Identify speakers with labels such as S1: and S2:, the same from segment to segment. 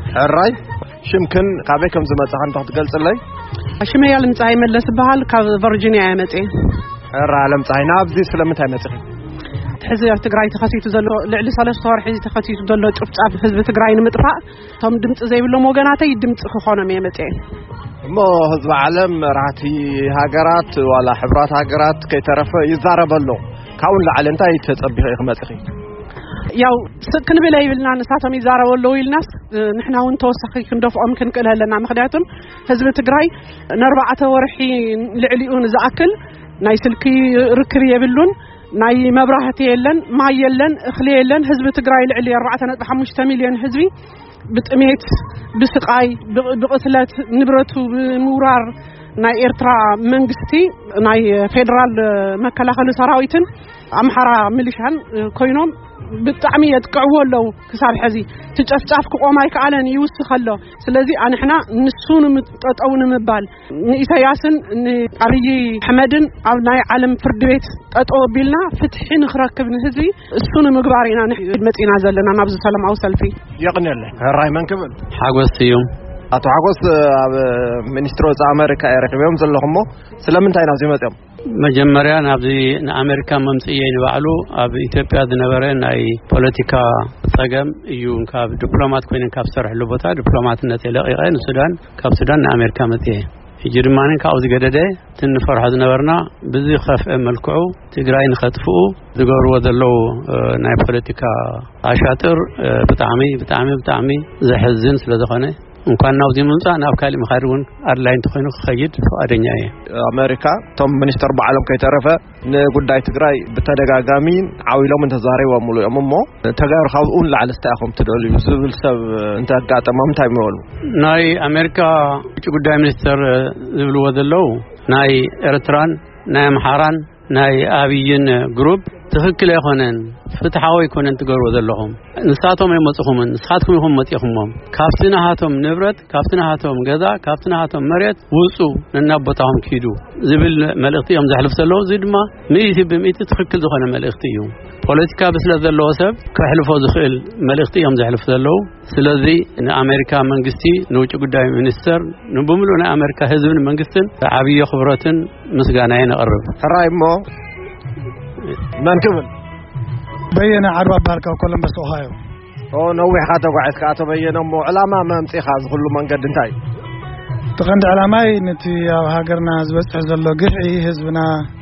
S1: حراي شمكن كابيكم زمصحن تقلص لي
S2: شميا لمصاي ملس بحال كاب فيرجينيا يمصي
S1: حرا لمصاي نابزي سلامت يمصي
S2: حزب تግራይ ተኸሲቱ ዘሎ ልዕሊ 3 ወር ሒዚ ተኸሲቱ ዘሎ ጭፍጫፍ ህዝቢ ትግራይ ንምጥፋእ ቶም ድምጽ ዘይብሎም ወገናተይ ድምጽ ክኾኖም የመጽእ
S1: እሞ ህዝብ ዓለም ራቲ ሃገራት ወላ ሕብራት ሃገራት ከይተረፈ ይዛረበሎ ካውን ለዓለ እንታይ ተጸቢኸ ይኽመጽኺ
S2: ያው ክንብል ይብልና ንሳቶም ይዛረበሎ ይልናስ ንሕና እውን ተወሳኺ ክንደፍኦም ክንቅልህለና ምክንያቱም ህዝቢ ትግራይ ን4 ወርሒ ልዕሊኡን ዝኣክል ናይ ስልኪ ርክብ የብሉን ናይ መብራህቲ የለን ማይ የለን እኽሊ የለን ህዝቢ ትግራይ ልዕሊ 4.5 ሚልዮን ህዝቢ ብጥሜት ብስቃይ ብቅስለት ንብረቱ ብምውራር ናይ ኤርትራ መንግስቲ ናይ ፌደራል መከላኸሊ ሰራዊትን ኣምሓራ ሚሊሻን ኮይኖም ብጣዕሚ የጥቅዕዎለው ክሳብ ሕዚ ትጨፍጫፍ ክቆማይ ከኣለን ይውስኸሎ ስለዚ ኣንሕና ንሱን ምጠጠውን ምባል ንኢሳያስን ንአብይ አሕመድን ኣብ ናይ ዓለም ፍርድ ቤት ጠጠው ቢልና ፍትሒ ንኽረክብ ንህዝቢ እሱን ምግባሪና ንመጪና ዘለና ናብ ሰላማዊ ሰልፊ
S1: ይቕነለ ራይ መንክብል
S3: ሓጎስ እዩ
S1: አቶ ሓጎስ ኣብ ሚኒስትር ወፃኢ ኣሜሪካ ኤረክብዮም ዘለኹሞ ስለምንታይ ነው ዝመጽኦም
S3: መጀመሪያ ናብዚ ንኣሜሪካ መምጽእየ ንባዕሉ ኣብ ኢትዮጵያ ዝነበረ ናይ ፖለቲካ ጸገም እዩ ካብ ዲፕሎማት ኮይነን ካብ ሰርሕሉ ቦታ ዲፕሎማትነት የለቂቀ ንሱዳን ካብ ሱዳን ንኣሜሪካ መጽእየ ይጅርማን ካብ ዝገደደ ትንፈርሐ ዝነበርና ብዙ ኸፍአ መልክዑ ትግራይ ንኸጥፍኡ ዝገብርዎ ዘለው ናይ ፖለቲካ ኣሻጥር ብጣዕሚ ዘሕዝን ስለዝኾነ እንኳን ናውዚ ምንጻ ናብ ካሊ መኻድውን ኣድላይ እንትኾይኑ ክኸይድ ፈቃደኛ እየ
S1: ኣሜሪካ ቶም ሚኒስተር በዓሎም ከይተረፈ ንጉዳይ ትግራይ ብተደጋጋሚ ዓዊሎም እንተዛረይዎም ሙሉኦም እሞ ተጋሩ ካብኡን ላዕለ ስታይኹም ትደልዩ ዝብል ሰብ እንተጋጠሞም እንታይ ይመሉ
S3: ናይ ኣሜሪካ ውጭ ጉዳይ ሚኒስተር ዝብልዎ ዘለው ናይ ኤርትራን ናይ ኣምሓራን ናይ አብይን ግሩፕ ትክክል አይሆነን ፍትሃዊ አይኮነን ትገርዎ ዘለኹም ንሳቶም አይመጽኹምን ንሳትኩም ይኹም መጥኹም ካፍትናሃቶም ንብረት ካፍትናሃቶም ገዛ ካፍትናሃቶም መሬት ውጹ ነናቦታهم ኪዱ ዝብል መልእኽቲ እዮም ዘሕልፍ ዘለው ዝድማ ምይት ትክክል ዝኾነ መልእኽቲ እዩ ፖለቲካ ብስለ ዘለዎ ሰብ ከሕልፎ ዝኽእል መልእኽቲ እዮም ዘሕልፍ ዘለው ስለዚ ንኣሜሪካ መንግስቲ ንውጭ ጉዳይ ሚኒስተር ንብምሉ ንኣሜሪካ ህዝብን መንግስትን ዓብይ ክብረትን ምስጋናዬ ነቅርብ
S1: ራይሞ መንክብል
S4: በየነ ዓርባ ባርካ ኮሎምበስ ኦሃዮ
S1: ነዊሕ ካተጓዕስካ አቶ በየነ ሞ ዕላማ መምጽኻ ዝሁሉ መንገድ እንታይ
S4: ተቀንድ ዕላማይ ነቲ ኣብ ሃገርና ዝበጽሕ ዘሎ ግፍዒ ህዝብና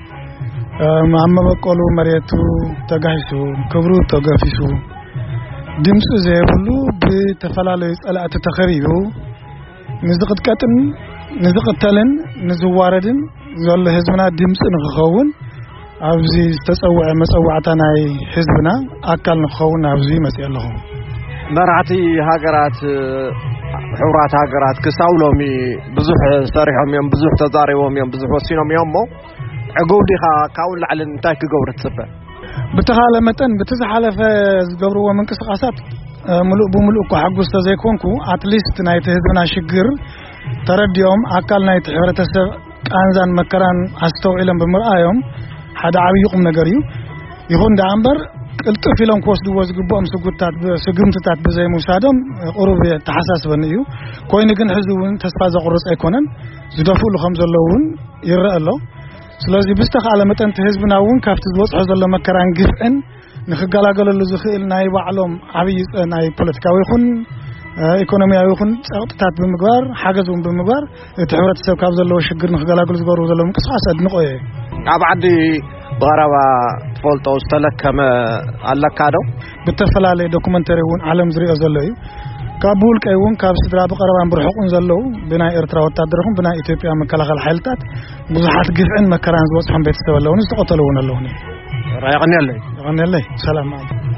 S4: ማመበቆሉ መሬቱ ተጋሂሱ ክብሩ ተገፊሱ ድምጽ ዘይብሉ ብተፈላለዩ ጸላእት ተኸሪዩ ንዝቅጥቀጥን ንዝቅተልን ንዝዋረድን ዘሎ ህዝብና ድምጽ ንኽኸውን ኣብዚ ተጸውዐ መጸዋዕታ ናይ ህዝብና ኣካል ንኽኸውን ኣብዚ መጽእ ኣለኹ
S1: መራሕቲ ሃገራት ሕብራት ሃገራት ክሳውሎሚ ብዙሕ ሰሪሖም እዮም ብዙሕ ተዛሪቦም እዮም ብዙሕ ወሲኖም እዮም ሞ ዕጉዲኻ ካውን ላዕሊ እንታይ ክገብሩ ትጽበ
S4: ብተኻለ መጠን ብትዝሓለፈ ዝገብርዎ ምንቅስቃሳት ሙሉእ ብሙሉእ እኳ ሓጉስ ተዘይኮንኩ ኣትሊስት ናይቲ ህዝብና ሽግር ተረዲኦም ኣካል ናይቲ ሕብረተሰብ ቃንዛን መከራን ኣስተውዒሎም ብምርኣዮም ሓደ ዓብይ ቁም ነገር እዩ ይኹን ዳ ኣምበር ቅልጥፍ ኢሎም ክወስድዎ ዝግብኦም ስጉምትታት ብዘይምውሳዶም ቁሩብ ተሓሳስበኒ እዩ ኮይኑ ግን ሕዚ እውን ተስፋ ዘቁርጽ ኣይኮነን ዝደፍኡሉ ከም ዘለዉ እውን ይረአ ኣሎ ስለዚህ ብዝተኻለ መጠን ህዝብና እውን ካብቲ ዝወጽሖ ዘሎ መከራን ግፍዕን ንኽገላገለሉ ዝኽእል ናይ ባዕሎም ዓብይ ናይ ፖለቲካዊ ይኹን ኢኮኖሚያዊ ይኹን ጸጥታት ብምግባር ሓገዝውን ብምግባር እቲ ሕብረተሰብ ካብ ዘለዎ ሽግር ንኽገላገሉ ዝገብሩ ዘለዉ ምንቅስቃስ ኣድንቆየ
S1: ኣብ ዓዲ ብቐረባ ትፈልጦ ዝተለከመ ኣለካ ዶ
S4: ብተፈላለየ ዶኩመንተሪ እውን ዓለም ዝሪኦ ዘሎ እዩ ካብ ውልቀይ እውን ካብ ስድራ ብቐረባን ብርሑቕን ዘለዉ ብናይ ኤርትራ ወታደር ብናይ ኢትዮጵያ መከላኸሊ ሓይልታት ብዙሓት ግፍዕን መከራን ዝበጽሖም ቤተሰብ ኣለውን ዝተቆተሉ እውን ኣለውን ይቕነለይ ሰላም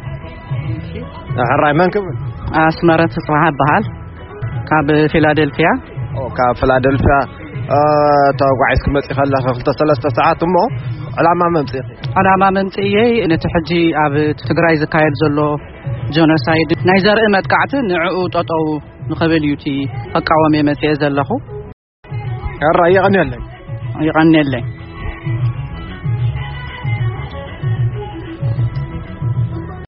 S1: ሕራይ መንክብል
S2: ኣስመረት ጽባህ በሃል ካብ ፊላደልፊያ
S1: ካብ ፊላደልፊያ ተጓዒስ ክመጽእ ከለኸ 2-3 ሰዓት እሞ ዕላማ
S2: መምጽእየ ነቲ ሕጂ ኣብ ትግራይ ዝካየድ ዘሎ ጆኖሳይድ ናይ ዘርኢ መጥቃዕቲ ንዕኡ ጠጠው ንኽብል እዩ እቲ ከቃወም የመጽእ ዘለኹ
S1: ይቕነለይ